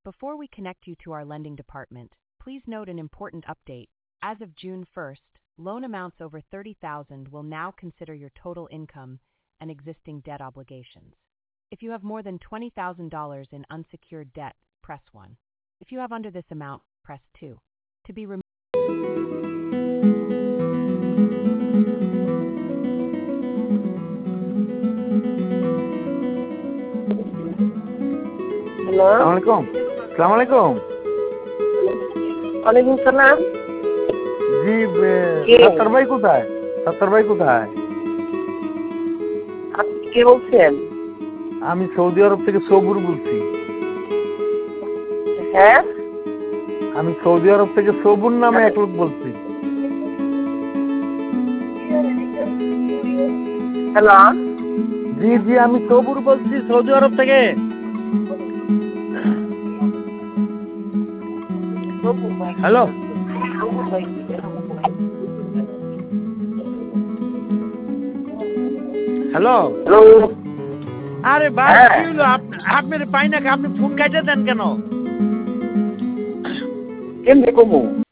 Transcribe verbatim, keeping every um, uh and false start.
Before we connect you to our lending department, please note an important update. As of June first, loan amounts over thirty thousand dollars will now consider your total income and existing debt obligations. If you have more than twenty thousand dollars in unsecured debt, press one. If you have under this amount, press two. To be removed. Hello? Assalamualaikum. Assalamualaikum. ওয়ালাইকুম সালাম। জি কে? সত্তর ভাই কোথায়? সত্তর ভাই কোথায়? আপনি কে বলছেন? আমি সৌদি আরব থেকে সবুর বলছি। হ্যাঁ? আমি সৌদি আরব থেকে সবুর নামে এক লোক বলছি। হ্যালো? জি জি আমি সবুর বলছি সৌদি আরব থেকে। Hello hello hello? আরে ভাই হ্যাঁ। কি হলো আপনি পাই না, আপনি ফোন কাটে দেন কেন? কেমনে কমু?